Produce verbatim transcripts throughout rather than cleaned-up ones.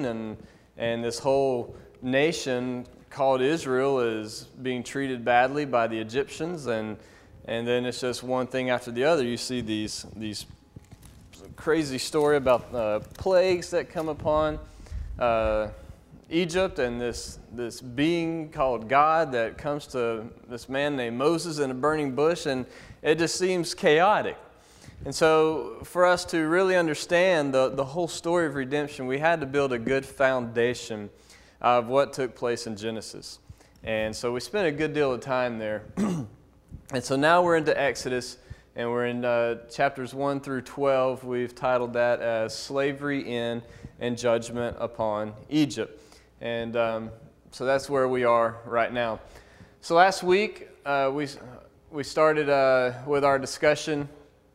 reign, and and this whole nation called Israel is being treated badly by the Egyptians, and and then it's just one thing after the other. You see these these crazy story about uh, plagues that come upon uh, Egypt, and this this being called God that comes to this man named Moses in a burning bush, and it just seems chaotic. And so for us to really understand the, the whole story of redemption, we had to build a good foundation of what took place in Genesis. And so we spent a good deal of time there. And so now we're into Exodus, and we're in uh, chapters one through twelve. We've titled that as Slavery in and Judgment upon Egypt. And um, so that's where we are right now. So last week, uh, we, we started uh, with our discussion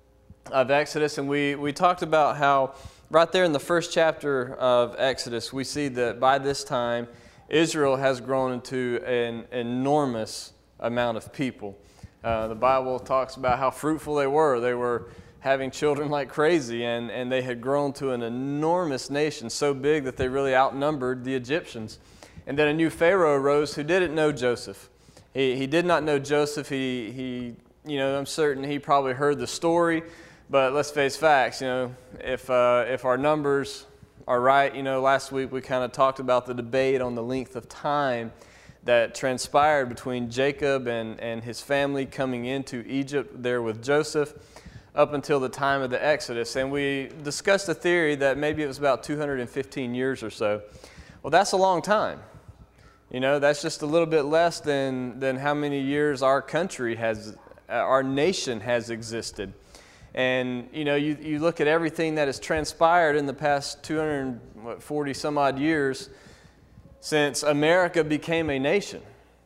of Exodus, and we, we talked about how right there in the first chapter of Exodus, we see that by this time, Israel has grown into an enormous amount of people. Uh, the Bible talks about how fruitful they were. They were having children like crazy, and, and they had grown to an enormous nation, so big that they really outnumbered the Egyptians. And then a new Pharaoh arose who didn't know Joseph. He, he did not know Joseph. He, he, you know, I'm certain he probably heard the story. But let's face facts, you know, if uh, if our numbers are right, you know, last week we kind of talked about the debate on the length of time that transpired between Jacob and, and his family coming into Egypt there with Joseph up until the time of the Exodus. And we discussed a theory that maybe it was about two hundred fifteen years or so. Well, that's a long time. You know, that's just a little bit less than, than how many years our country has, our nation has existed. And, you know, you, you look at everything that has transpired in the past two hundred forty some odd years since America became a nation.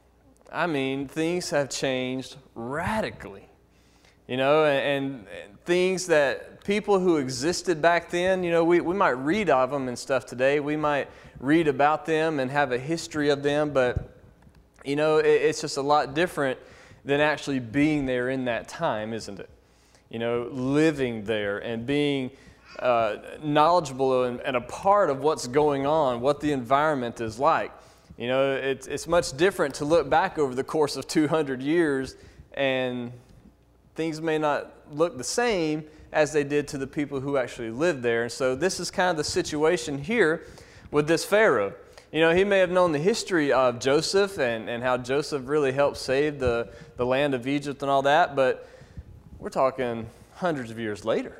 I mean, things have changed radically, you know, and, and things that people who existed back then, you know, we, we might read of them and stuff today. We might read about them and have a history of them, but, you know, it, it's just a lot different than actually being there in that time, isn't it? You know, living there and being uh, knowledgeable and, and a part of what's going on, what the environment is like. You know, it's, it's much different to look back over the course of two hundred years, and things may not look the same as they did to the people who actually lived there. And so this is kind of the situation here with this Pharaoh. You know, he may have known the history of Joseph and, and how Joseph really helped save the, the land of Egypt and all that, but we're talking hundreds of years later.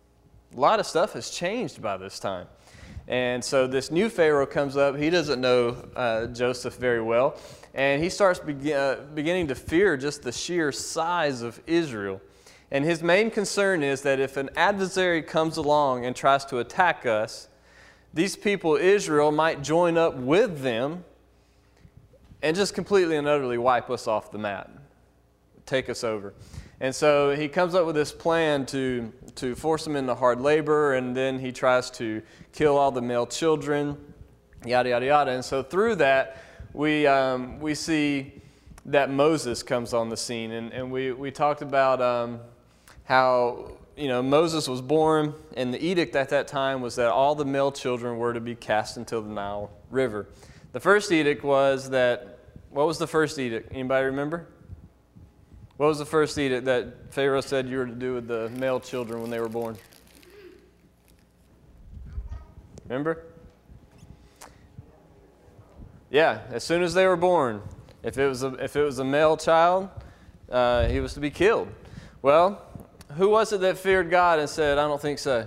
A lot of stuff has changed by this time. And so this new Pharaoh comes up. He doesn't know uh, Joseph very well. And he starts be- uh, beginning to fear just the sheer size of Israel. And his main concern is that if an adversary comes along and tries to attack us, these people, Israel, might join up with them and just completely and utterly wipe us off the map, take us over. And so he comes up with this plan to, to force them into hard labor, and then he tries to kill all the male children, yada, yada, yada. And so through that, we, um, we see that Moses comes on the scene. And, and we, we talked about um, how, you know, Moses was born, and the edict at that time was that all the male children were to be cast into the Nile River. The first edict was that, what was the first edict? Anybody remember? What was the first edict that Pharaoh said you were to do with the male children when they were born? Remember? Yeah, as soon as they were born, if it was a, if it was a male child, uh, he was to be killed. Well, who was it that feared God and said, I don't think so?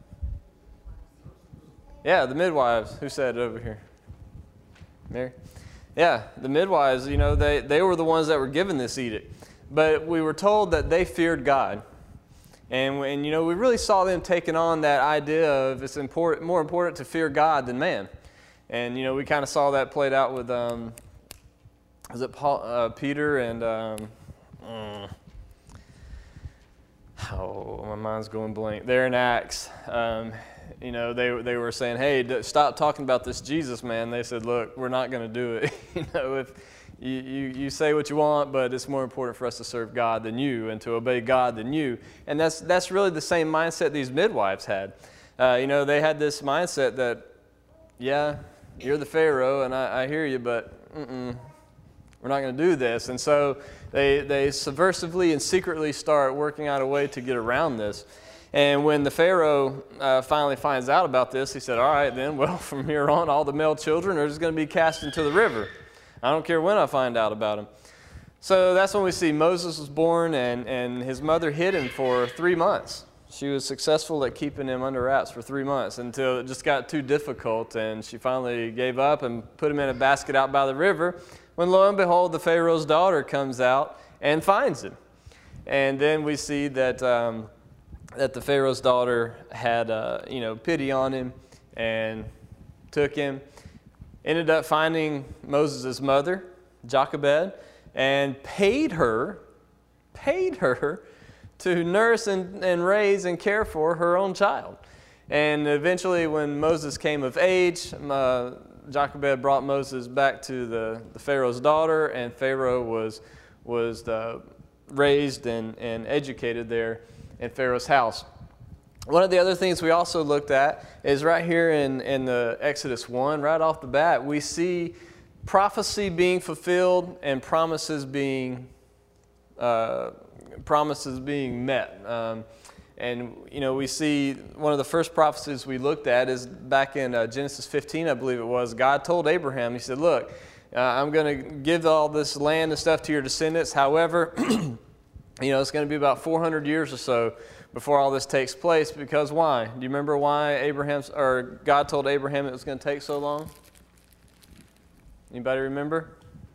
Yeah, the midwives. Who said it over here? Mary? Yeah, the midwives, you know, they, they were the ones that were given this edict. But we were told that they feared God. And, and, you know, we really saw them taking on that idea of it's important, more important to fear God than man. And, you know, we kind of saw that played out with, um, was it Paul, uh, Peter and, um, mm, oh, my mind's going blank. They're in Acts. Um, you know, they, they were saying, hey, d- stop talking about this Jesus, man. They said, look, we're not going to do it. you know, if... You, you, you say what you want, but it's more important for us to serve God than you and to obey God than you. And that's that's really the same mindset these midwives had. Uh, you know, they had this mindset that yeah, you're the Pharaoh, and I, I hear you, but mm-mm, we're not going to do this. And so they, they subversively and secretly start working out a way to get around this. And when the Pharaoh uh, finally finds out about this, he said, all right, then, well, from here on, all the male children are just going to be cast into the river. I don't care when I find out about him. So that's when we see Moses was born, and, and his mother hid him for three months. She was successful at keeping him under wraps for three months until it just got too difficult, and she finally gave up and put him in a basket out by the river, when lo and behold, the Pharaoh's daughter comes out and finds him. And then we see that... Um, that the Pharaoh's daughter had, uh, you know, pity on him and took him, ended up finding Moses' mother, Jochebed, and paid her, paid her to nurse and, and raise and care for her own child. And eventually when Moses came of age, uh, Jochebed brought Moses back to the, the Pharaoh's daughter, and Pharaoh was, was uh, raised and, and educated there in Pharaoh's house. One of the other things we also looked at is right here in, in the Exodus one, right off the bat, we see prophecy being fulfilled and promises being uh, promises being met. Um, and, you know, we see one of the first prophecies we looked at is back in uh, Genesis fifteen, I believe it was. God told Abraham, he said, look, uh, I'm going to give all this land and stuff to your descendants. However, you know, it's going to be about four hundred years or so before all this takes place. Because why? Do you remember why Abraham's or God told Abraham it was going to take so long? Anybody remember?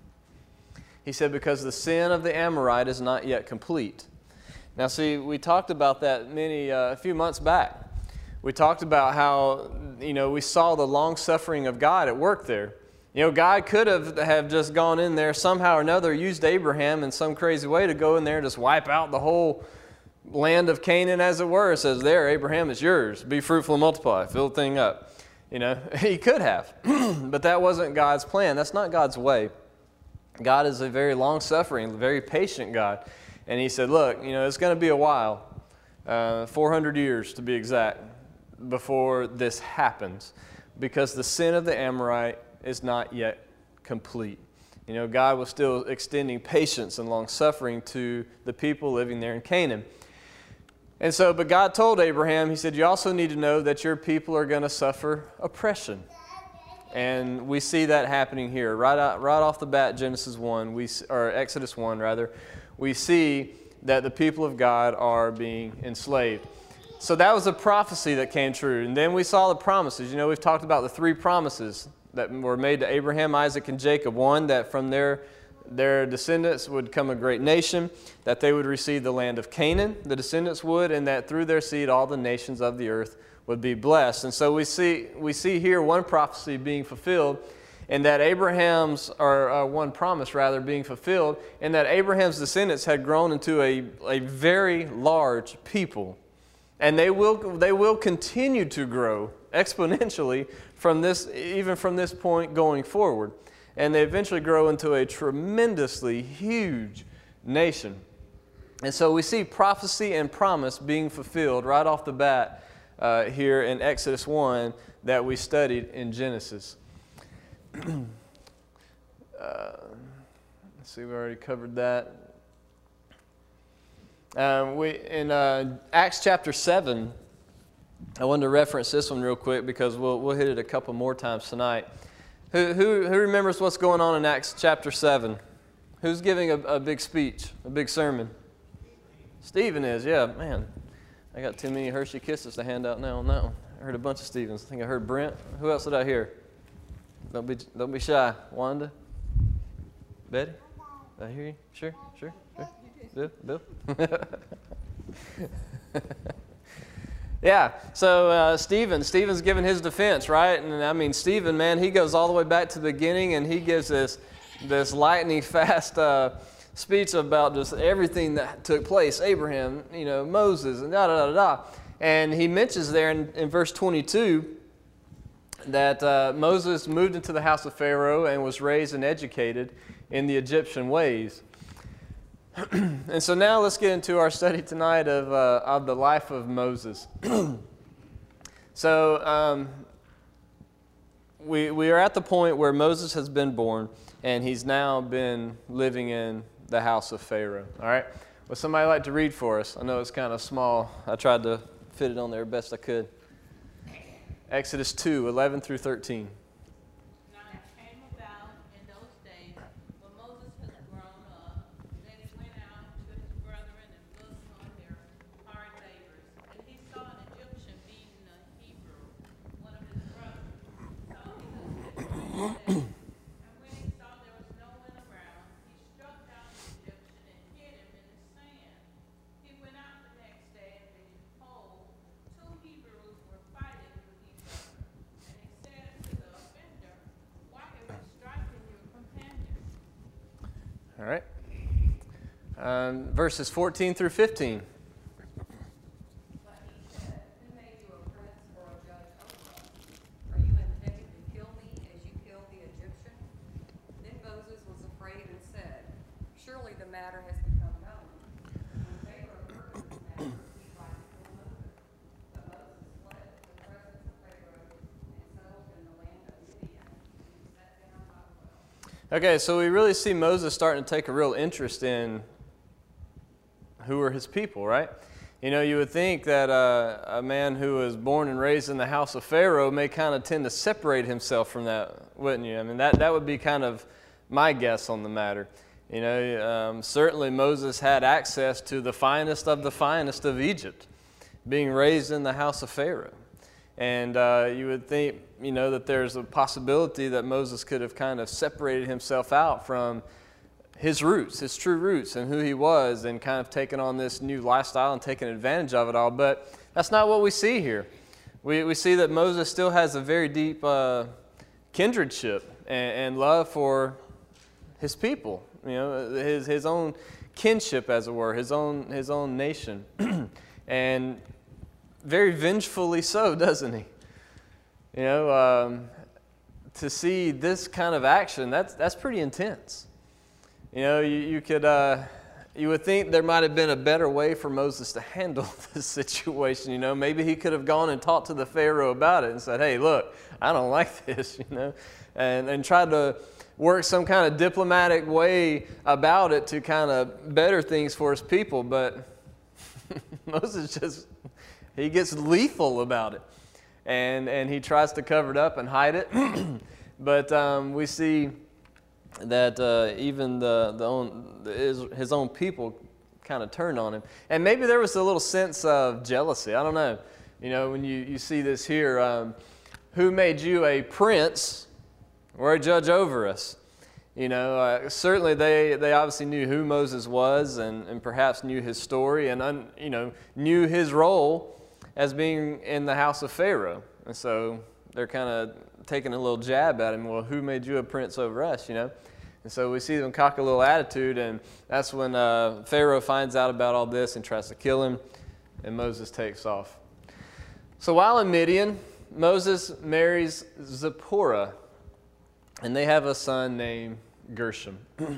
He said because the sin of the Amorite is not yet complete. Now, see, we talked about that many uh, a few months back. We talked about how, you know, we saw the long suffering of God at work there. You know, God could have, have just gone in there somehow or another, used Abraham in some crazy way to go in there and just wipe out the whole land of Canaan, as it were. It says, there, Abraham, it's yours. Be fruitful and multiply. Fill the thing up. You know, he could have. But that wasn't God's plan. That's not God's way. God is a very long-suffering, very patient God. And he said, look, you know, it's going to be a while, uh, four hundred years to be exact, before this happens, because the sin of the Amorite is not yet complete. You know, God was still extending patience and long-suffering to the people living there in Canaan. And so, but God told Abraham, he said, you also need to know that your people are going to suffer oppression. And we see that happening here. Right out, right off the bat, Genesis one, we, or Exodus one, rather, we see that the people of God are being enslaved. So that was a prophecy that came true. And then we saw the promises. You know, we've talked about the three promises that were made to Abraham, Isaac, and Jacob. One, that from their, their descendants would come a great nation, that they would receive the land of Canaan, the descendants would, and that through their seed all the nations of the earth would be blessed. And so we see, we see here one prophecy being fulfilled, and that Abraham's, or uh, one promise rather, being fulfilled, and that Abraham's descendants had grown into a, a very large people. And they will, they will continue to grow exponentially from this, even from this point going forward. And they eventually grow into a tremendously huge nation. And so we see prophecy and promise being fulfilled right off the bat uh, here in Exodus one that we studied in Genesis. uh, let's see, we already covered that. Um, we in uh, Acts chapter seven, I wanted to reference this one real quick because we'll we'll hit it a couple more times tonight. Who who who remembers what's going on in Acts chapter seven? Who's giving a, a big speech, a big sermon? Stephen is, yeah, man. I got too many Hershey Kisses to hand out now on that one. I heard a bunch of Stephens. I think I heard Brent. Who else did I hear? Don't be don't be shy. Wanda? Betty? Did I hear you? Sure, sure, sure. Bill? Bill? Yeah, so uh, Stephen, Stephen's giving his defense, right? And I mean, Stephen, man, he goes all the way back to the beginning, and he gives this, this lightning fast uh, speech about just everything that took place. Abraham, you know, Moses, and da da da da. And he mentions there in, in verse twenty-two that uh, Moses moved into the house of Pharaoh and was raised and educated in the Egyptian ways. And so now let's get into our study tonight of, uh, of the life of Moses. So um, we, we are at the point where Moses has been born, and he's now been living in the house of Pharaoh. All right? Would somebody like to read for us? I know it's kind of small. I tried to fit it on there best I could. Exodus two, eleven through thirteen. All right. Um, verses fourteen through fifteen. But he said, who made you a prince or a judge over us? Are you intending to kill me as you killed the Egyptian? Then Moses was afraid and said, surely the matter has become known. When Pharaoh heard this matter, he tried to kill Moses. But Moses fled to the presence of Pharaoh and settled in the land of Midian. And he sat down by the well. Okay, so we really see Moses starting to take a real interest in who are his people, right? You know, you would think that uh, a man who was born and raised in the house of Pharaoh may kind of tend to separate himself from that, wouldn't you? I mean, that, that would be kind of my guess on the matter. You know, um, certainly Moses had access to the finest of the finest of Egypt, being raised in the house of Pharaoh. And uh, you would think, you know, that there's a possibility that Moses could have kind of separated himself out from his roots, his true roots, and who he was, and kind of taken on this new lifestyle and taken advantage of it all. But that's not what we see here. We, we see that Moses still has a very deep uh, kindredship and, and love for his people, you know, his, his own kinship, as it were, his own, his own nation. And very vengefully so, doesn't he? You know, um, to see this kind of action, that's, that's pretty intense. You know, you, you could, uh, you would think there might have been a better way for Moses to handle this situation. You know, maybe he could have gone and talked to the Pharaoh about it and said, hey, look, I don't like this, you know, and, and tried to work some kind of diplomatic way about it to kind of better things for his people. But Moses just, he gets lethal about it. And, and he tries to cover it up and hide it. But um, we see that uh, even the, the own, the, his, his own people kind of turned on him. And maybe there was a little sense of jealousy. I don't know. You know, when you, you see this here, um, who made you a prince or a judge over us? You know, uh, certainly they, they obviously knew who Moses was, and, and perhaps knew his story, and, un, you know, knew his role as being in the house of Pharaoh. And so they're kind of taking a little jab at him. Well, who made you a prince over us, you know? And so we see them cock a little attitude, and that's when uh, Pharaoh finds out about all this and tries to kill him, and Moses takes off. So while in Midian, Moses marries Zipporah, and they have a son named Gershom.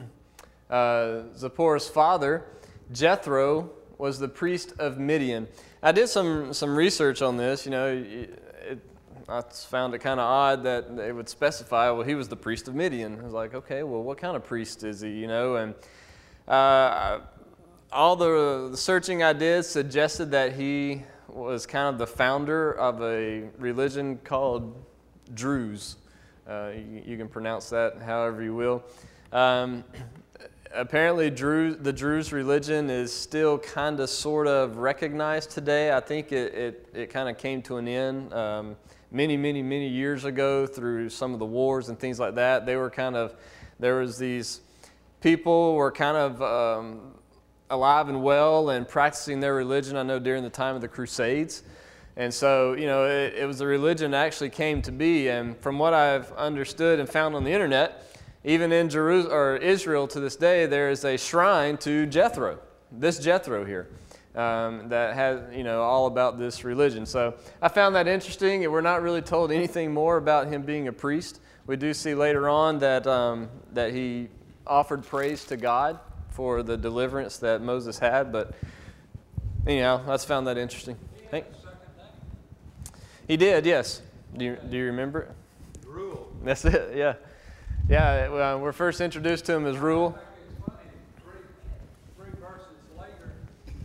uh, Zipporah's father, Jethro, was the priest of Midian. I did some, some research on this. You know, it, I found it kind of odd that they would specify, well, he was the priest of Midian. I was like, okay, well, what kind of priest is he, you know? And uh, all the, the searching I did suggested that he was kind of the founder of a religion called Druze. Uh, you, you can pronounce that however you will. Um, apparently, Druze, the Druze religion is still kind of sort of recognized today. I think it, it, it kind of came to an end um, many, many, many years ago through some of the wars and things like that. They were kind of, there was these people were kind of um, alive and well and practicing their religion, I know, during the time of the Crusades. And so, you know, it, it was a religion that actually came to be. And from what I've understood and found on the internet, even in Jerusalem or Israel to this day, there is a shrine to Jethro, this Jethro here, um, that has, you know, all about this religion. So I found that interesting. We're not really told anything more about him being a priest. We do see later on that, um, that he offered praise to God for the deliverance that Moses had. But anyhow, I just found that interesting. Thanks. He did, yes. Do you, do you remember it? Rule. That's it, yeah. Yeah, uh, we're first introduced to him as Reuel. It's funny, three, three verses later,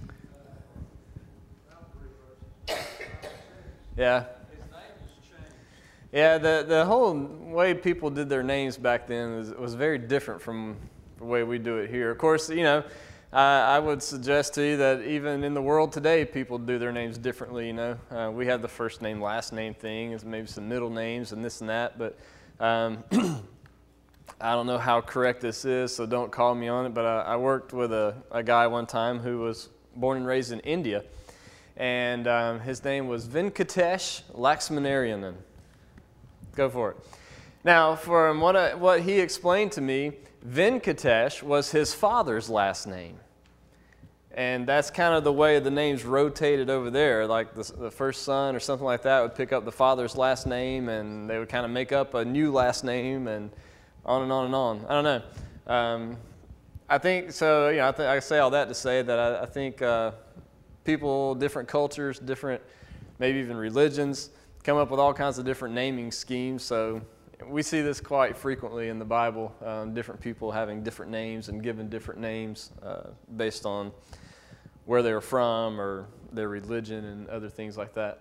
uh, not three verses, Yeah. his name has changed. Yeah, the, the whole way people did their names back then was, was very different from the way we do it here. Of course, you know, uh, I would suggest to you that even in the world today, people do their names differently, you know. Uh, we have the first name, last name thing, and maybe some middle names and this and that, but um, I don't know how correct this is, so don't call me on it, but I, I worked with a, a guy one time who was born and raised in India, and um, his name was Venkatesh Laxmanarayanan. Go for it. Now, from what, I, what he explained to me, Venkatesh was his father's last name. And that's kind of the way the names rotated over there. Like the, the first son or something like that would pick up the father's last name, and they would kind of make up a new last name, and on and on and on. I don't know. Um, I think, so, you know, I, th- I say all that to say that I, I think uh, people, different cultures, different, maybe even religions, come up with all kinds of different naming schemes. So we see this quite frequently in the Bible, um, different people having different names and given different names uh, based on where they were from or their religion and other things like that.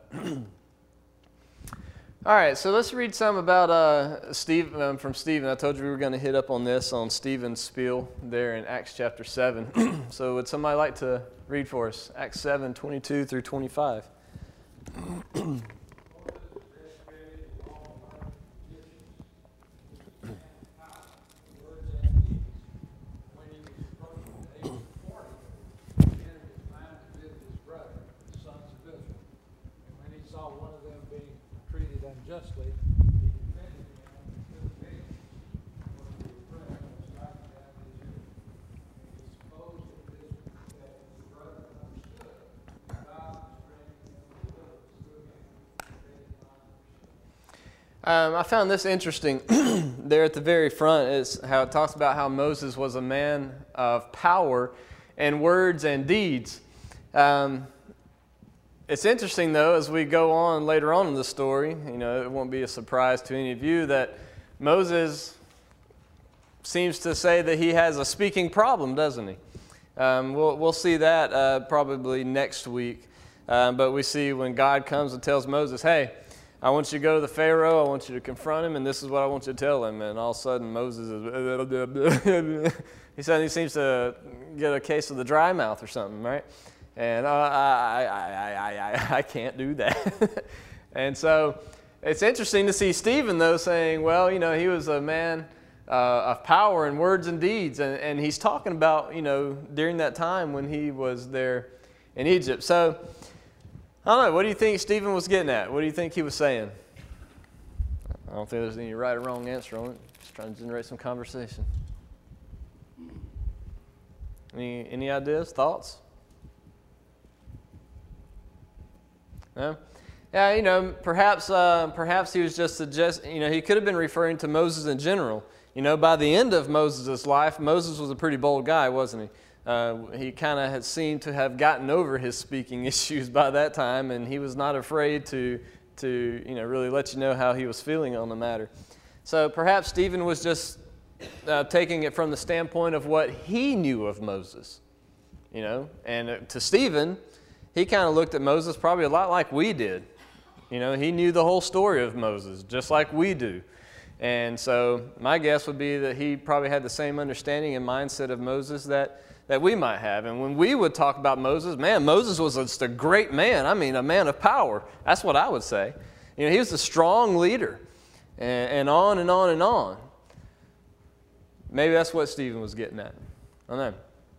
All right, so let's read some about uh, Steve, um, from Stephen. I told you we were going to hit up on this, on Stephen's spiel there in Acts chapter seven. So would somebody like to read for us? Acts seven, twenty-two through twenty-five. Unjustly, he defended him to the king. When the oppressor was striking down his enemy. He supposed that this that his brother understood. God was bringing him deliverance through him. They did not understand. Um, I found this interesting. There at the very front is how it talks about how Moses was a man of power and words and deeds. Um, It's interesting, though, as we go on later on in the story, you know, it won't be a surprise to any of you that Moses seems to say that he has a speaking problem, doesn't he? Um, we'll, we'll see that uh, probably next week. Um, but we see when God comes and tells Moses, hey, I want you to go to the Pharaoh, I want you to confront him, and this is what I want you to tell him. And all of a sudden, Moses is, he suddenly seems to get a case of the dry mouth or something, right? And uh, I, I, I, I, I can't do that. And so it's interesting to see Stephen, though, saying, well, you know, he was a man uh, of power and words and deeds. And, and he's talking about, you know, during that time when he was there in Egypt. So, I don't know, what do you think Stephen was getting at? What do you think he was saying? I don't think there's any right or wrong answer on it. Just trying to generate some conversation. Any, any ideas, thoughts? No? Yeah, you know, perhaps uh, perhaps he was just suggest. You know, he could have been referring to Moses in general. You know, by the end of Moses' life, Moses was a pretty bold guy, wasn't he? Uh, he kind of had seemed to have gotten over his speaking issues by that time, and he was not afraid to to you know really let you know how he was feeling on the matter. So perhaps Stephen was just uh, taking it from the standpoint of what he knew of Moses. You know, and uh, to Stephen, he kind of looked at Moses probably a lot like we did. You know, he knew the whole story of Moses, just like we do. And so my guess would be that he probably had the same understanding and mindset of Moses that, that we might have. And when we would talk about Moses, man, Moses was just a great man. I mean, a man of power. That's what I would say. You know, he was a strong leader, and, and on and on and on. Maybe that's what Stephen was getting at. I don't know.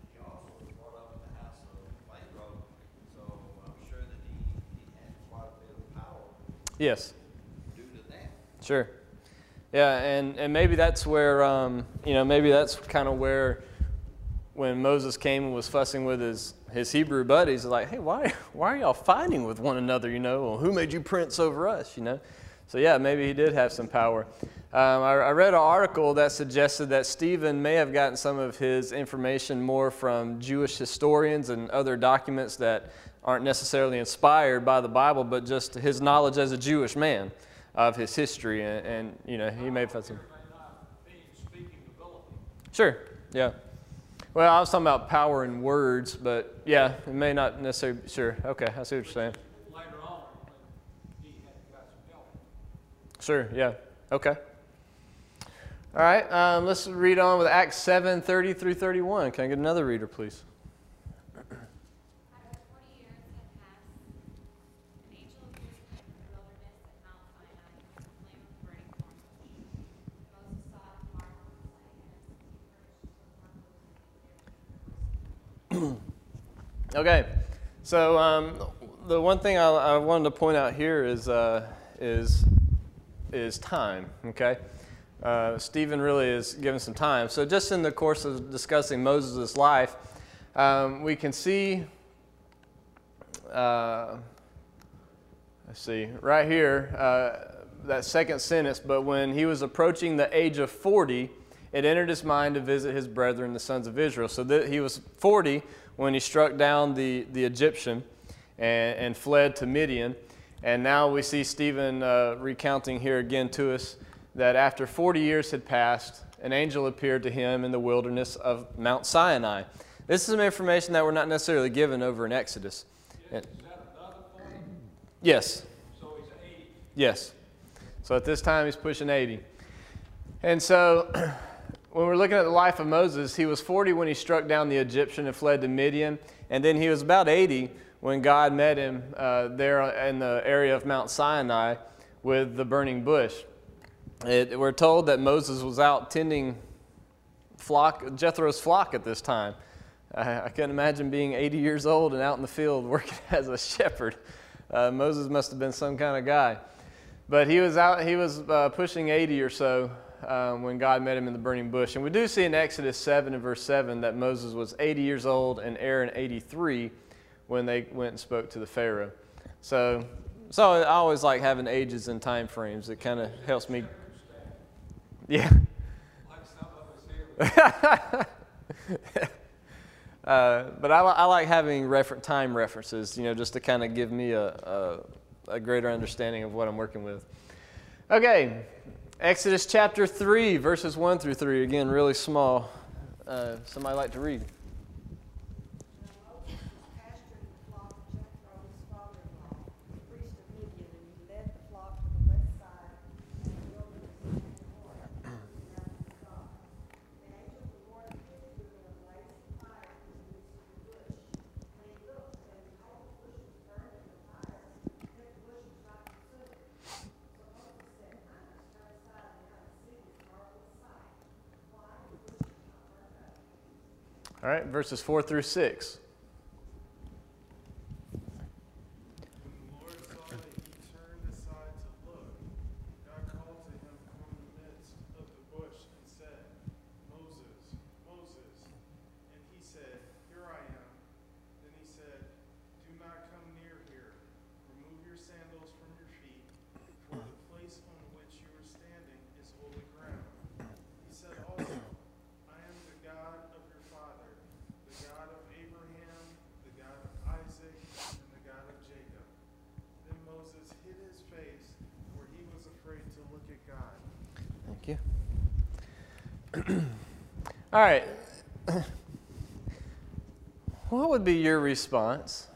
Yes. Due to that. Sure. Yeah, and, and maybe that's where, um, you know, maybe that's kind of where when Moses came and was fussing with his, his Hebrew buddies, like, hey, why, why are y'all fighting with one another, you know? Well, who made you prince over us, you know? So, yeah, maybe he did have some power. Um, I, I read an article that suggested that Stephen may have gotten some of his information more from Jewish historians and other documents that aren't necessarily inspired by the Bible, but just his knowledge as a Jewish man. of his history, and, and you know, he may have had some. May not be speaking ability. Sure, yeah. Well, I was talking about power in words, but yeah, it may not necessarily, sure, okay, I see what you're saying. Later on, when he had got some help. Sure, yeah, okay. All right, um, let's read on with Acts seven, thirty through thirty-one. Can I get another reader, please? After forty years had passed, an angel appeared to him in the wilderness at Mount Sinai with a flame of burning thorn bush. Moses saw it and marveled at its likeness. He urged, took one of Okay, so um, the one thing I, I wanted to point out here is uh, is is time. Okay, uh, Stephen really is given some time. So just in the course of discussing Moses' life, um, we can see. Uh, let's see right here uh, that second sentence. But when he was approaching the age of forty, it entered his mind to visit his brethren, the sons of Israel. So that he was forty when he struck down the, the Egyptian and, and fled to Midian. And now we see Stephen uh, recounting here again to us that after forty years had passed, an angel appeared to him in the wilderness of Mount Sinai. This is some information that we're not necessarily given over in Exodus. Is that another forty? Yes. So he's eighty. Yes. So at this time, he's pushing eighty. And so when we're looking at the life of Moses, he was forty when he struck down the Egyptian and fled to Midian. And then he was about eighty when God met him uh, there in the area of Mount Sinai with the burning bush. It, we're told that Moses was out tending flock, Jethro's flock at this time. I, I can't imagine being eighty years old and out in the field working as a shepherd. Uh, Moses must have been some kind of guy. But he was out. He was uh, pushing eighty or so um, when God met him in the burning bush. And we do see in Exodus seven and verse seven that Moses was eighty years old and Aaron eighty-three when they went and spoke to the Pharaoh. So, so I always like having ages and time frames. It kind of helps me. Yeah. Like some of us here. uh, but I, I like having refer- time references, you know, just to kind of give me a, a, a greater understanding of what I'm working with. Okay, Exodus chapter three, verses one through three. Again, really small. Uh, somebody like to read? Moses was pasturing the flock of Jethro, his father-in-law, the priest of Midian, and he led the flock to the west side of the wilderness of Horeb, the mountain of God. The angel of the Lord appeared to him in a blaze of fire in the midst of the bush. When he looked, and behold, the bush was burned in the fire, yet the bush was not consumed. So Moses said, I must turn aside and have a see this marvelous sight. Why the bush is not burned up? All right, verses four through six. When the Lord saw that he turned aside to look, God called to him from the midst of the bush and said, Moses, Moses. And he said, Here I am. Then he said, Do not come near here. Remove your sandals from your feet, for the place on which you are standing is holy ground. He said also, I am the God of your father, the God of Abraham, the God of Isaac, and the God of Jacob. Then Moses hid his face, for he was afraid to look at God. Thank you. All right. What would be your response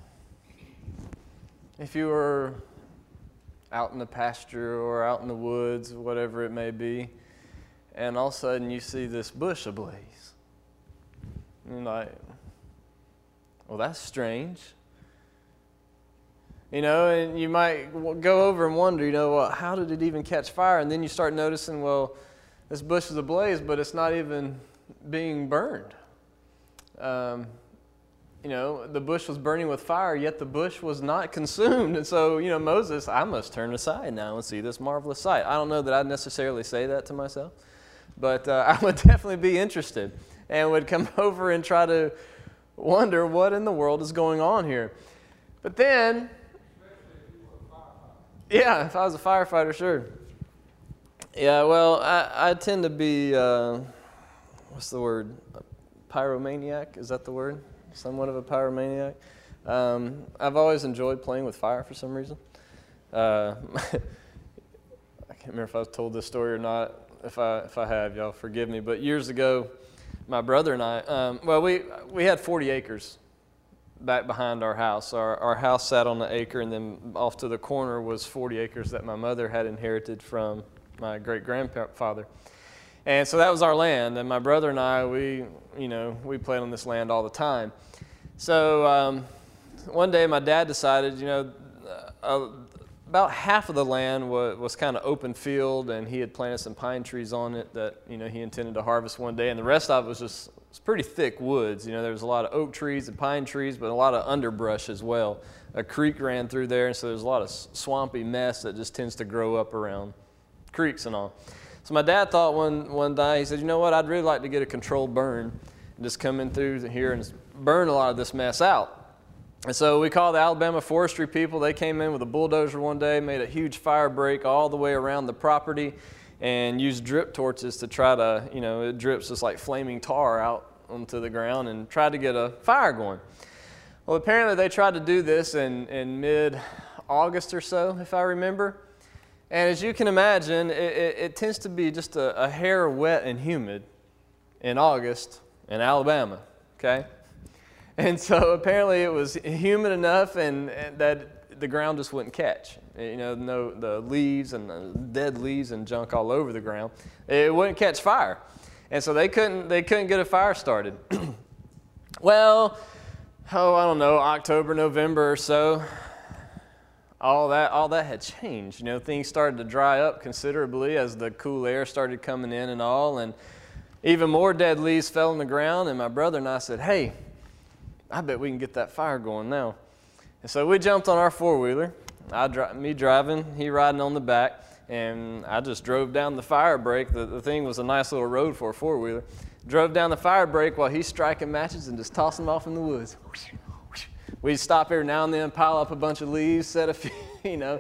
if you were out in the pasture or out in the woods, whatever it may be, and all of a sudden you see this bush ablaze? And you're like, well, that's strange. You know, and you might w- go over and wonder, you know, well, how did it even catch fire? And then you start noticing, well, this bush is ablaze, but it's not even being burned. Um, you know, the bush was burning with fire, yet the bush was not consumed. And so, you know, Moses, I must turn aside now and see this marvelous sight. I don't know that I'd necessarily say that to myself, but uh, I would definitely be interested and would come over and try to wonder what in the world is going on here. But then, yeah, if I was a firefighter, sure. Yeah, well, I, I tend to be, uh, what's the word? A pyromaniac? Is that the word? Somewhat of a pyromaniac. Um, I've always enjoyed playing with fire for some reason. Uh, can't remember if I've told this story or not. If I if I have, y'all forgive me. But years ago, my brother and I, um, well, we we had forty acres back behind our house. Our our house sat on the acre, and then off to the corner was forty acres that my mother had inherited from my great grandfather. And so that was our land. And my brother and I, we you know we played on this land all the time. So um, one day, my dad decided, you know. Uh, About half of the land was, was kind of open field, and he had planted some pine trees on it that, you know, he intended to harvest one day. And the rest of it was just it's pretty thick woods. You know, there was a lot of oak trees and pine trees, but a lot of underbrush as well. A creek ran through there, and so there's a lot of swampy mess that just tends to grow up around creeks and all. So my dad thought one, one day, he said, you know what, I'd really like to get a controlled burn and just come in through here and burn a lot of this mess out. And so we called the Alabama forestry people. They came in with a bulldozer one day, made a huge fire break all the way around the property, and used drip torches to try to, you know, it drips just like flaming tar out onto the ground, and tried to get a fire going. Well, apparently they tried to do this in, in mid-August or so, if I remember. And as you can imagine, it, it, it tends to be just a, a hair wet and humid in August in Alabama, okay? And so apparently it was humid enough and, and that the ground just wouldn't catch. You know, no, the leaves and the dead leaves and junk all over the ground. It wouldn't catch fire. And so they couldn't, they couldn't get a fire started. Well, oh, I don't know, October, November or so, all that, all that had changed. You know, things started to dry up considerably as the cool air started coming in and all. And even more dead leaves fell on the ground. And my brother and I said, hey, I bet we can get that fire going now. And so we jumped on our four-wheeler, I dri- me driving, he riding on the back, and I just drove down the fire break. The, the thing was a nice little road for a four-wheeler. Drove down the fire break while he's striking matches and just tossing them off in the woods. We'd stop every now and then, pile up a bunch of leaves, set a few, you know.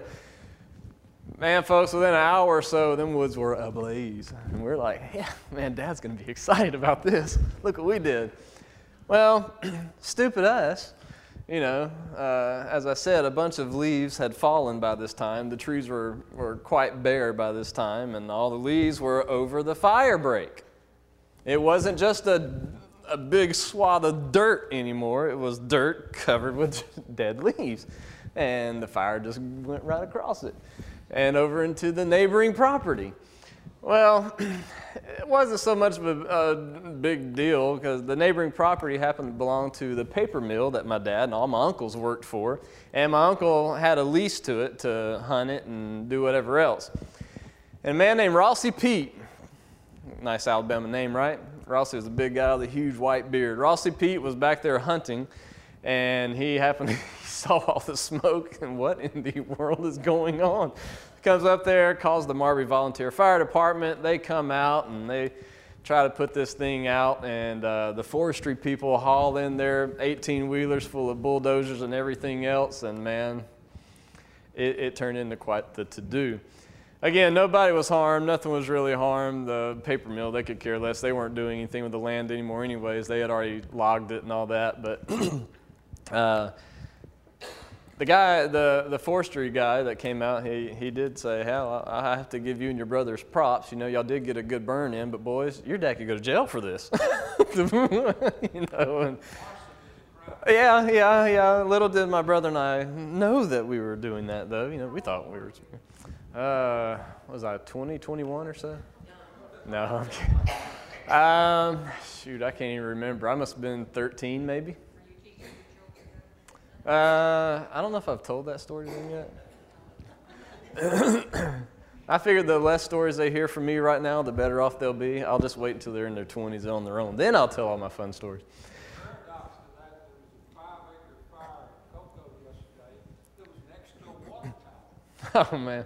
Man, folks, within an hour or so, them woods were ablaze. And we're like, yeah, man, Dad's going to be excited about this. Look what we did. Well, stupid us, you know, uh, as I said, a bunch of leaves had fallen by this time. The trees were, were quite bare by this time, and all the leaves were over the fire break. It wasn't just a, a big swath of dirt anymore. It was dirt covered with dead leaves. And the fire just went right across it and over into the neighboring property. Well, it wasn't so much of a, a big deal because the neighboring property happened to belong to the paper mill that my dad and all my uncles worked for. And my uncle had a lease to it to hunt it and do whatever else. And a man named Rossi Pete, nice Alabama name, right? Rossi was a big guy with a huge white beard. Rossi Pete was back there hunting, and he happened to he saw all the smoke, and what in the world is going on? Comes up there, calls the Marby Volunteer Fire Department. They come out and they try to put this thing out, and uh, the forestry people haul in their eighteen-wheelers full of bulldozers and everything else, and man, it, it turned into quite the to-do. Again, nobody was harmed. Nothing was really harmed. The paper mill, they could care less. They weren't doing anything with the land anymore anyways. They had already logged it and all that, but uh, The guy, the, the forestry guy that came out, he, he did say, hell, I, I have to give you and your brothers props. You know, y'all did get a good burn in, but boys, your dad could go to jail for this. you know, and, yeah, yeah, yeah. Little did my brother and I know that we were doing that, though. You know, we thought we were, uh, what was I, twenty, twenty-one or so? No, I'm kidding. Um, shoot, I can't even remember. I must have been thirteen, maybe. Uh, I don't know if I've told that story to them yet. I figured the less stories they hear from me right now, the better off they'll be. I'll just wait until they're in their twenties on their own. Then I'll tell all my fun stories. Paradox to that, there was a five-acre fire in Cocoa yesterday. There was an extra water tower. Oh, man.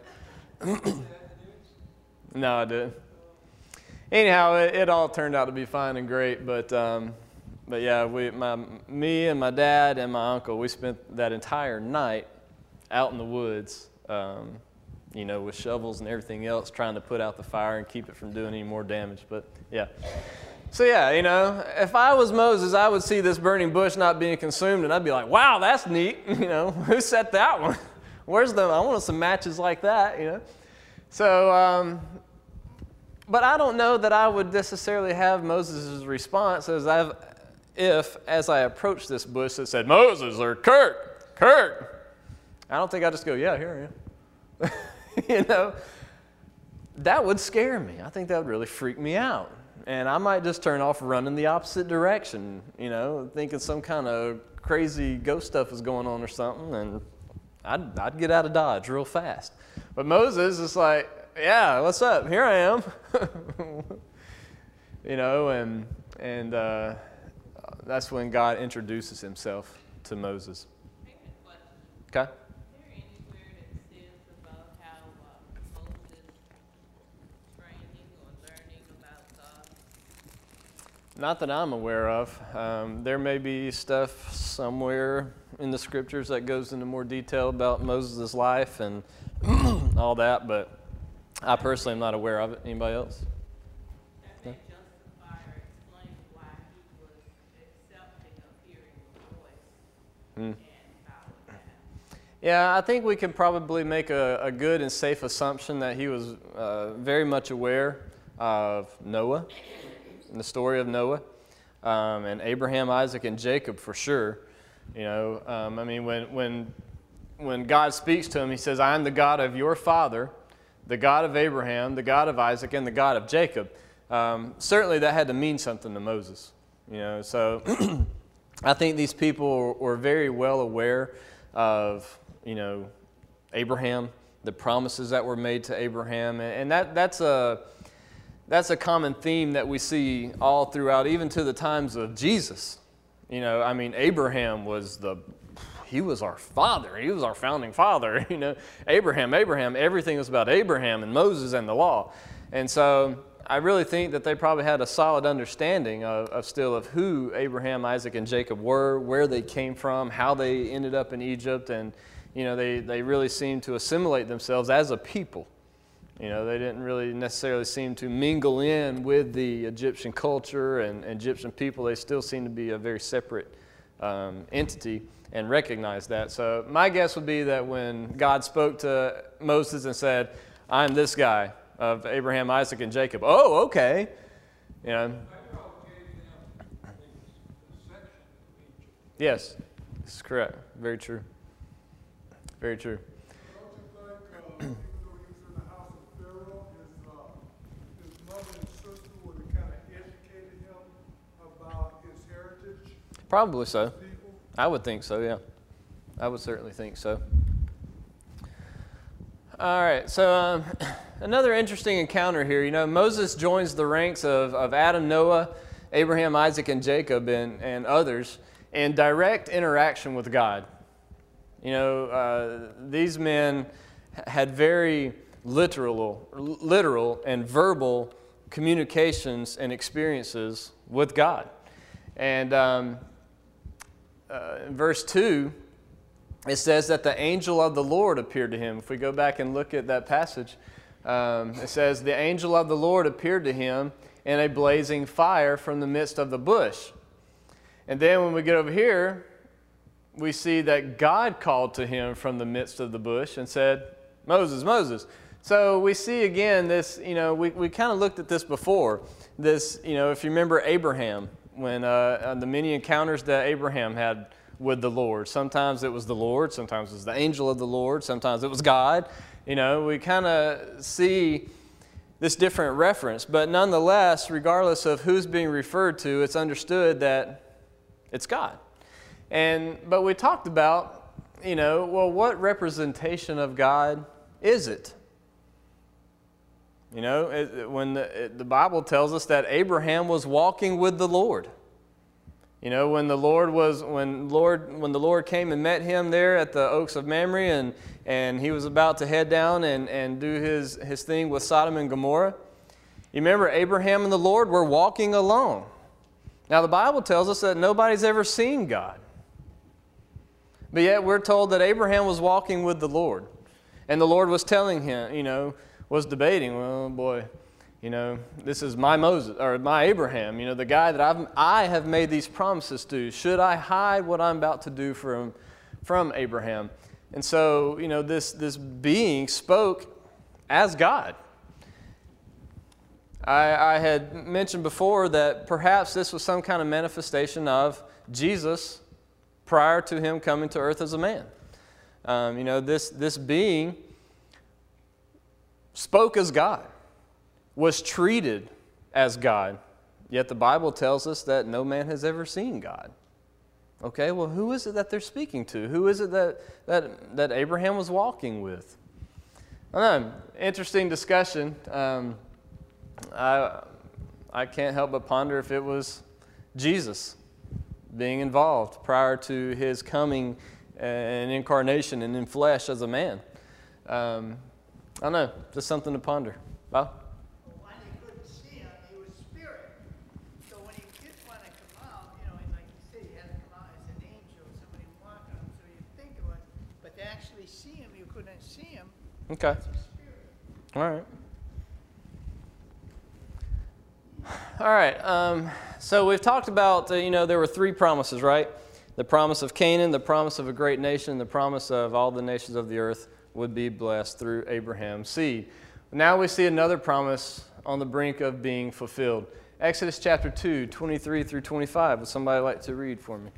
No, I didn't. Anyhow, it, it all turned out to be fine and great, but um, but yeah, we, my, me and my dad and my uncle, we spent that entire night out in the woods, um, you know, with shovels and everything else, trying to put out the fire and keep it from doing any more damage. But yeah. So yeah, you know, if I was Moses, I would see this burning bush not being consumed, and I'd be like, wow, that's neat. You know, who set that one? Where's the, I want some matches like that, you know. So, um, but I don't know that I would necessarily have Moses' response as I've, if, as I approached this bush that said, Moses or Kurt, Kurt. I don't think I'd just go, yeah, here I am. You know, that would scare me. I think that would really freak me out. And I might just turn off running the opposite direction, you know, thinking some kind of crazy ghost stuff is going on or something, and I'd, I'd get out of Dodge real fast. But Moses is like, yeah, what's up? Here I am. You know, and, and uh, that's when God introduces himself to Moses. I have a question. Okay? Is there anywhere that says about how uh, Moses training or learning about God? Not that I'm aware of. Um, there may be stuff somewhere in the scriptures that goes into more detail about Moses' life and all that, but I personally am not aware of it. Anybody else? That may justify or explain why he was accepting of hearing the voice Hmm. and following that. Yeah, I think we can probably make a, a good and safe assumption that he was uh, very much aware of Noah, and the story of Noah, um, and Abraham, Isaac, and Jacob for sure. You know, um, I mean, when, when, when God speaks to him, he says, I am the God of your father, the God of Abraham, the God of Isaac, and the God of Jacob. Um, certainly that had to mean something to Moses. You know, so I think these people were very well aware of, you know, Abraham, the promises that were made to Abraham, and, and that that's a that's a common theme that we see all throughout, even to the times of Jesus. You know, I mean, Abraham was the he was our father. He was our founding father. You know, Abraham, Abraham. Everything was about Abraham and Moses and the law, and so I really think that they probably had a solid understanding of, of still of who Abraham, Isaac, and Jacob were, where they came from, how they ended up in Egypt, and you know, they, they really seemed to assimilate themselves as a people. You know, they didn't really necessarily seem to mingle in with the Egyptian culture and, and Egyptian people. They still seem to be a very separate um, entity and recognize that. So my guess would be that when God spoke to Moses and said, I'm this guy of Abraham, Isaac, and Jacob. Oh, okay. You know. Yes, this is correct. Very true. Very true. Don't you think, uh, even though he was in the house of Pharaoh, his, uh, his mother and sister would have kind of educated him about his heritage, Probably so. his people? I would think so, yeah. I would certainly think so. All right, so um, another interesting encounter here. You know, Moses joins the ranks of, of Adam, Noah, Abraham, Isaac, and Jacob, and, and others in direct interaction with God. You know, uh, these men had very literal, literal and verbal communications and experiences with God. And um, uh, in verse two, it says that the angel of the Lord appeared to him. If we go back and look at that passage, um, it says, the angel of the Lord appeared to him in a blazing fire from the midst of the bush. And then when we get over here, we see that God called to him from the midst of the bush and said, Moses, Moses. So we see again this, you know, we, we kind of looked at this before. This, you know, if you remember Abraham, when uh, the many encounters that Abraham had with the Lord. Sometimes it was the Lord, sometimes it was the angel of the Lord, sometimes it was God. You know, we kind of see this different reference. But nonetheless, regardless of who's being referred to, it's understood that it's God. And but we talked about, you know, well, what representation of God is it? You know, it, when the, it, the Bible tells us that Abraham was walking with the Lord. You know, when the Lord was when Lord when the Lord came and met him there at the Oaks of Mamre, and and he was about to head down and, and do his, his thing with Sodom and Gomorrah. You remember Abraham and the Lord were walking alone. Now the Bible tells us that nobody's ever seen God. But yet we're told that Abraham was walking with the Lord. And the Lord was telling him, you know, was debating, well, boy, you know, this is my Moses, or my Abraham, you know, the guy that I've, I have made these promises to. Should I hide what I'm about to do from, from Abraham? And so, you know, this, this being spoke as God. I, I had mentioned before that perhaps this was some kind of manifestation of Jesus prior to him coming to earth as a man. Um, you know, this, this being spoke as God, was treated as God, yet the Bible tells us that no man has ever seen God. Okay, well, who is it that they're speaking to? Who is it that, that, that Abraham was walking with? I don't know, interesting discussion. Um, I, I can't help but ponder if it was Jesus being involved prior to his coming and incarnation and in flesh as a man. Um, I don't know, just something to ponder. Bob? When he couldn't see him, he was spirit. So when he did want to come out, you know, and like you say, he had to come out as an angel, somebody walking on him, so you think it was, but to actually see him, you couldn't see him. Okay. That's a spirit. All right. All right. Um, so we've talked about, uh, you know, there were three promises, right? The promise of Canaan, the promise of a great nation, the promise of all the nations of the earth would be blessed through Abraham's seed. Now we see another promise on the brink of being fulfilled. Exodus chapter two, twenty-three through twenty-five. Would somebody like to read for me?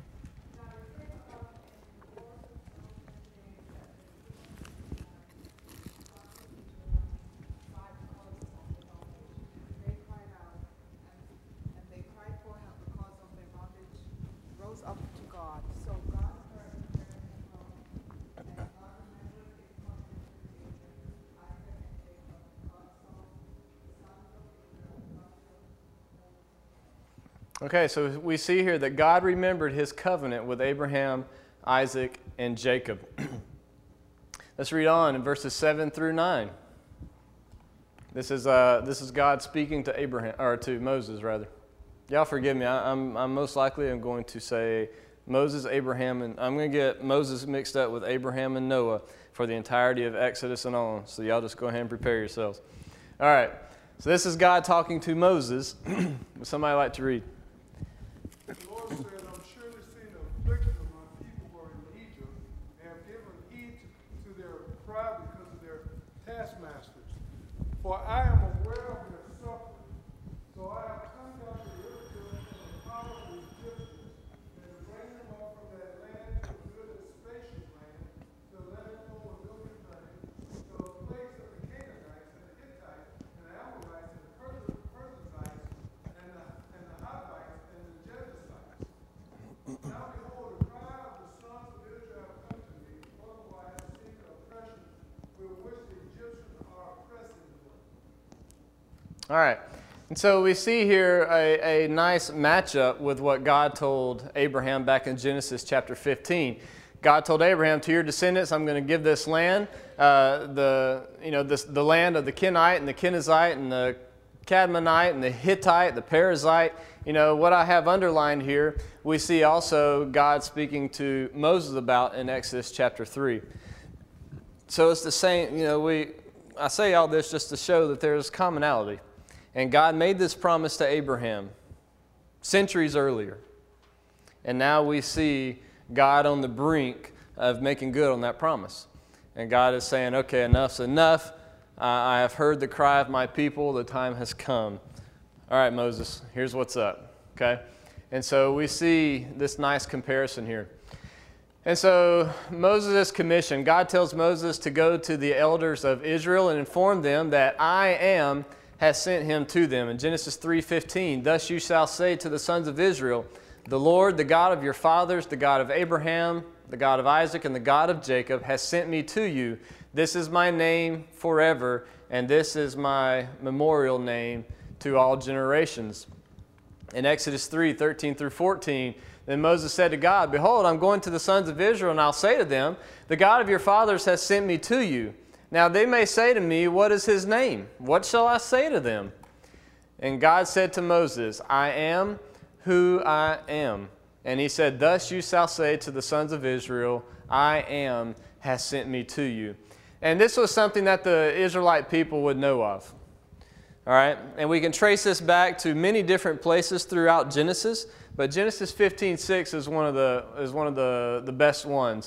They cried out, and, and they cried for help because of their bondage, rose up to God. So God heard their prayer, and God remembered his covenant with Abraham, Isaac, and Jacob. God saw the sons of Israel, God showed Okay, so we see here that God remembered his covenant with Abraham, Isaac, and Jacob. Let's read on in verses seven through nine. This is uh, this is God speaking to Abraham, or to Moses rather. Y'all forgive me. I, I'm I'm most likely I'm going to say Moses, Abraham, and I'm going to get Moses mixed up with Abraham and Noah for the entirety of Exodus and on. So y'all just go ahead and prepare yourselves. All right. So this is God talking to Moses. Would somebody like to read? The Lord said, I'm surely seeing the affliction of my people who are in Egypt, and have given heed to, to their cry because of their taskmasters. For I am aware of their suffering. So I have come down to deliver them from the power of the Egyptians, and to bring them up from that land to a good and spacious land, to let it flow with milk and honey, to a place of the Canaanites, and the Hittites, and the Amorites, and the Persians, Perizzites, and the, and the Hivites, and the Jebusites. Now behold, the cry of the sons of Israel have come to me, otherwise I see the oppression with which the Egyptians are oppressing them. All right. And so we see here a, a nice matchup with what God told Abraham back in Genesis chapter fifteen. God told Abraham, to your descendants, I'm going to give this land, uh, the, you know, this, the land of the Kenite and the Kenizzite and the Cadmonite and the Hittite, the Perizzite. You know, what I have underlined here, we see also God speaking to Moses about in Exodus chapter three. So it's the same, you know, we, I say all this just to show that there's commonality. And God made this promise to Abraham centuries earlier. And now we see God on the brink of making good on that promise. And God is saying, okay, enough's enough. Uh, I have heard the cry of my people. The time has come. All right, Moses, here's what's up. Okay? And so we see this nice comparison here. And so Moses' commission, God tells Moses to go to the elders of Israel and inform them that I am has sent him to them. In Genesis three fifteen, thus you shall say to the sons of Israel, the Lord, the God of your fathers, the God of Abraham, the God of Isaac, and the God of Jacob, has sent me to you. This is my name forever, and this is my memorial name to all generations. In Exodus three thirteen through fourteen, then Moses said to God, behold, I'm going to the sons of Israel, and I'll say to them, the God of your fathers has sent me to you. Now they may say to me, what is his name? What shall I say to them? And God said to Moses, I am who I am. And he said, thus you shall say to the sons of Israel, I am has sent me to you. And this was something that the Israelite people would know of. All right, and we can trace this back to many different places throughout Genesis, but Genesis fifteen six is one of the is one of the, the best ones.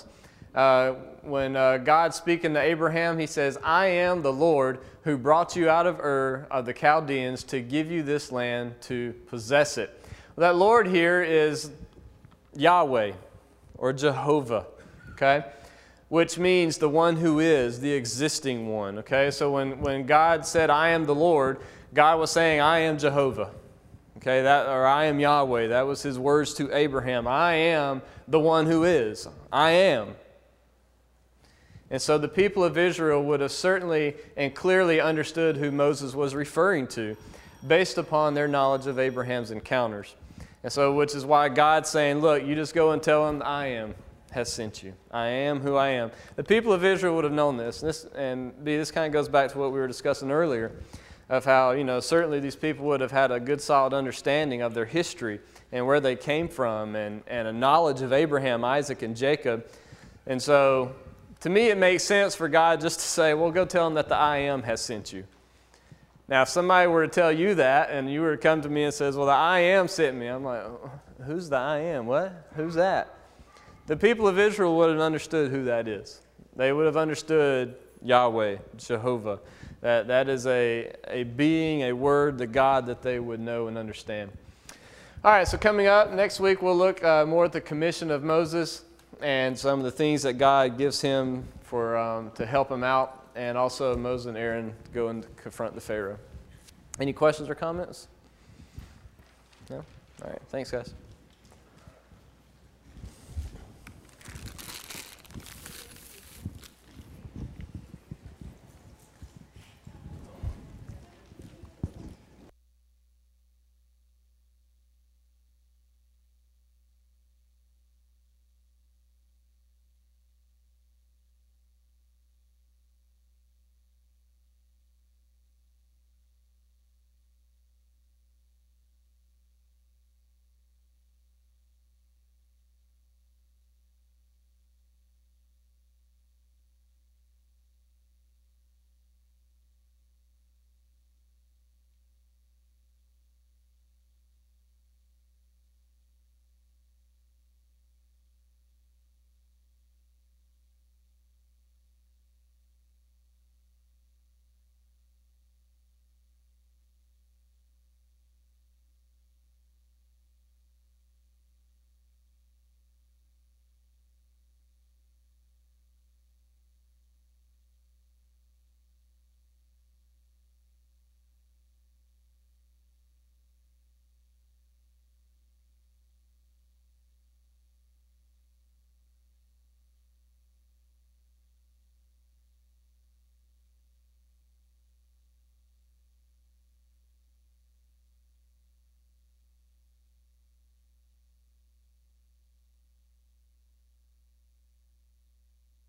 Uh, when uh, God's speaking to Abraham, he says, I am the Lord who brought you out of Ur of the Chaldeans to give you this land to possess it. Well, that Lord here is Yahweh or Jehovah, okay? Which means the one who is, the existing one, okay? So when, when God said, I am the Lord, God was saying, I am Jehovah, okay? That, or I am Yahweh. That was his words to Abraham. I am the one who is. I am. And so the people of Israel would have certainly and clearly understood who Moses was referring to based upon their knowledge of Abraham's encounters. And so, which is why God's saying, look, you just go and tell him, I am has sent you. I am who I am. The people of Israel would have known this. And this, and this kind of goes back to what we were discussing earlier of how, you know, certainly these people would have had a good solid understanding of their history and where they came from and, and a knowledge of Abraham, Isaac, and Jacob. And so, to me, it makes sense for God just to say, well, go tell them that the I am has sent you. Now, if somebody were to tell you that and you were to come to me and says, well, the I am sent me, I'm like, who's the I am? What? Who's that? The people of Israel would have understood who that is. They would have understood Yahweh, Jehovah. That, that is a, a being, a word, the God that they would know and understand. All right, so coming up next week, we'll look uh, more at the commission of Moses and some of the things that God gives him for um, to help him out, and also Moses and Aaron go and confront the Pharaoh. Any questions or comments? No? All right, thanks, guys.